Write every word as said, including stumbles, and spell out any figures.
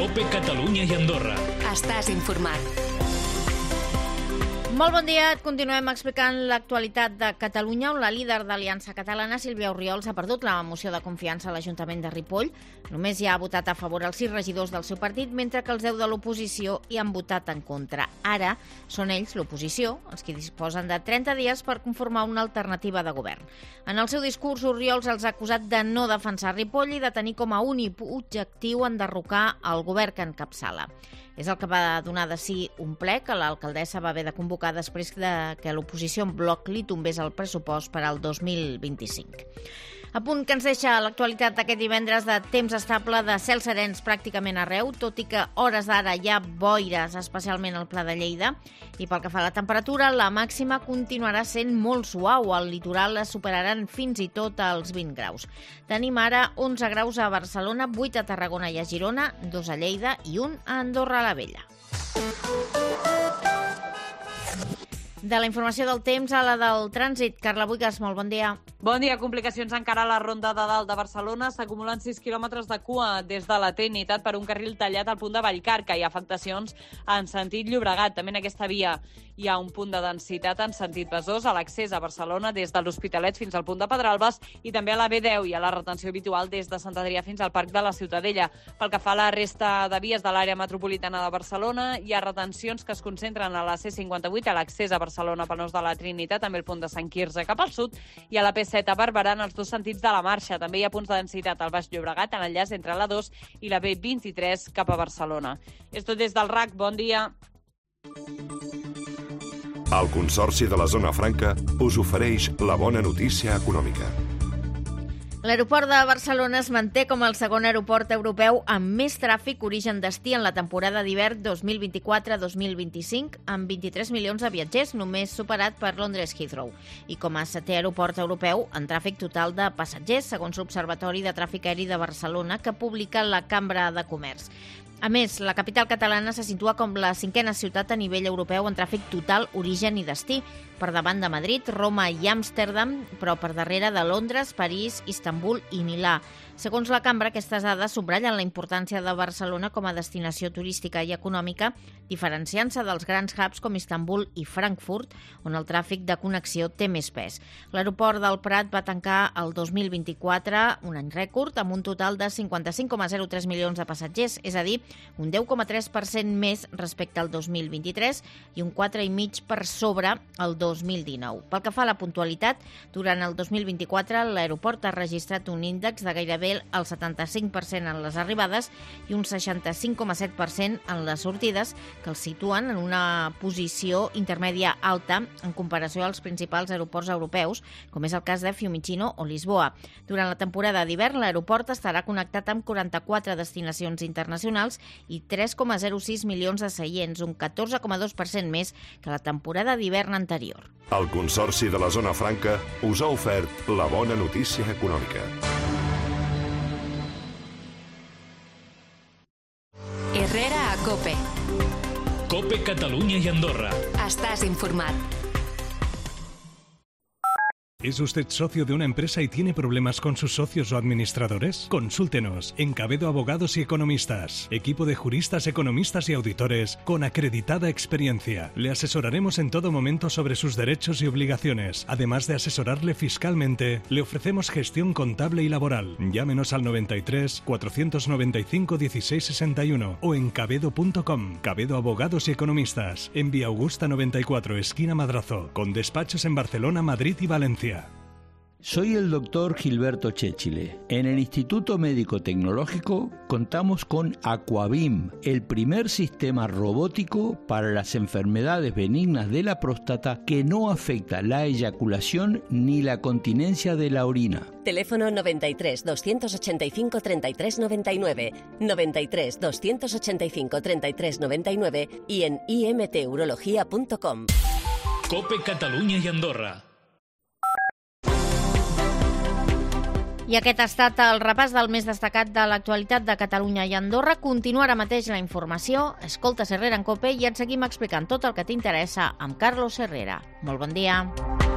COPE Catalunya i Andorra. Estàs informat. Molt bon dia, et continuem explicant l'actualitat de Catalunya, on la líder d'Aliança Catalana, Sílvia Orriols, ha perdut la moció de confiança a l'Ajuntament de Ripoll. Només hi ha votat a favor els sis regidors del seu partit, mentre que els deu de l'oposició hi han votat en contra. Ara són ells, l'oposició, els que disposen de trenta dies per conformar una alternativa de govern. En el seu discurs, Orriols els ha acusat de no defensar Ripoll i de tenir com a únic objectiu enderrocar el govern que encapçala. És el que va donar de si un ple que l'alcaldessa va haver de convocar després de que l'oposició en bloc li tombés el pressupost per al dos mil vint-i-cinc. A punt que ens deixa l'actualitat d'aquest divendres de temps estable, de cels serens pràcticament arreu, tot i que hores d'ara hi ha boires, especialment al Pla de Lleida. I pel que fa a la temperatura, la màxima continuarà sent molt suau. Al litoral es superaran fins i tot els vint graus. Tenim ara onze graus a Barcelona, vuit a Tarragona i a Girona, dos a Lleida i un a Andorra la Vella. De la informació del temps a la del trànsit, Carla Buigas, molt bon dia. Bon dia. Complicacions encara a la Ronda de Dalt de Barcelona. S'acumulen sis quilòmetres de cua des de la Trinitat per un carril tallat al punt de Vallcarca. Hi ha afectacions en sentit Llobregat. També en aquesta via hi ha un punt de densitat en sentit Besòs a l'accés a Barcelona des de l'Hospitalet fins al punt de Pedralbes i també a la B deu hi ha la retenció habitual des de Sant Adrià fins al Parc de la Ciutadella. Pel que fa a la resta de vies de l'àrea metropolitana de Barcelona, hi ha retencions que es concentren a la C cinquanta-vuit, a l'accés a Barcelona pel nus de la Trinitat, també el punt de Sant Quirze cap al sud, i a la P set a Barberà en els dos sentits de la marxa. També hi ha punts de densitat al Baix Llobregat, en l'enllaç entre la dos i la B vint-i-tres cap a Barcelona. És tot des del R A C. Bon dia. El Consorci de la Zona Franca us ofereix la bona notícia econòmica. L'aeroport de Barcelona es manté com el segon aeroport europeu amb més tràfic origen-destí en la temporada d'hivern dos mil vint-i-quatre dos mil vint-i-cinc, amb vint-i-tres milions de viatgers, només superat per Londres Heathrow. I com a setè aeroport europeu en tràfic total de passatgers, segons l'Observatori de Tràfic Aeri de Barcelona, que publica la Cambra de Comerç. A més, la capital catalana se situa com la cinquena ciutat a nivell europeu en tràfic total, origen i destí, per davant de Madrid, Roma i Amsterdam, però per darrere de Londres, París, Istanbul i Milà. Segons la cambra, aquestes dades subratllen la importància de Barcelona com a destinació turística i econòmica, diferenciant-se dels grans hubs com Istanbul i Frankfurt, on el tràfic de connexió té més pes. L'aeroport del Prat va tancar el dos mil vint-i-quatre, un any rècord, amb un total de cinquanta-cinc coma zero tres milions de passatgers, és a dir, un deu coma tres per cent més respecte al dos mil vint-i-tres i un quatre coma cinc per cent per sobre el dos mil dinou. Pel que fa a la puntualitat, durant el dos mil vint-i-quatre l'aeroport ha registrat un índex de gairebé el setanta-cinc per cent en les arribades i un seixanta-cinc coma set per cent en les sortides, que els situen en una posició intermèdia alta en comparació als principals aeroports europeus, com és el cas de Fiumicino o Lisboa. Durant la temporada d'hivern, l'aeroport estarà connectat amb quaranta-quatre destinacions internacionals i tres coma zero sis milions de seients, un catorze coma dos per cent més que la temporada d'hivern anterior. El Consorci de la Zona Franca us ha ofert la bona notícia econòmica. Herrera a COPE. COPE Catalunya i Andorra. Estàs informat. ¿Es usted socio de una empresa y tiene problemas con sus socios o administradores? Consúltenos en Cabedo Abogados y Economistas, equipo de juristas, economistas y auditores con acreditada experiencia. Le asesoraremos en todo momento sobre sus derechos y obligaciones. Además de asesorarle fiscalmente, le ofrecemos gestión contable y laboral. Llámenos al noventa y tres, cuatrocientos noventa y cinco, dieciséis sesenta y uno o en cabedo punto com. Cabedo Abogados y Economistas, en Vía Augusta noventa y cuatro, esquina Madrazo, con despachos en Barcelona, Madrid y Valencia. Soy el doctor Gilberto Chéchile. En el Instituto Médico Tecnológico contamos con Aquabim, el primer sistema robótico para las enfermedades benignas de la próstata que no afecta la eyaculación ni la continencia de la orina. Teléfono noventa y tres, doscientos ochenta y cinco, treinta y tres noventa y nueve, noventa y tres, doscientos ochenta y cinco, treinta y tres noventa y nueve y en i m t urología punto com. COPE Catalunya i Andorra. I aquest ha estat el repàs del més destacat de l'actualitat de Catalunya i Andorra. Continua ara mateix la informació. Escolta Herrera en COPE i et seguim explicant tot el que t'interessa amb Carlos Herrera. Molt bon dia.